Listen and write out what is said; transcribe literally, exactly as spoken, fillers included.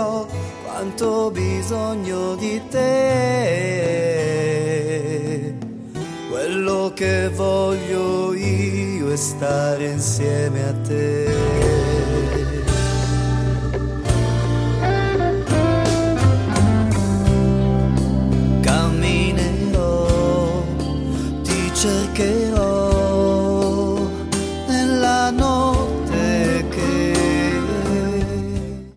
ho quanto bisogno di te. Quello che voglio io è stare insieme a te. Cercherò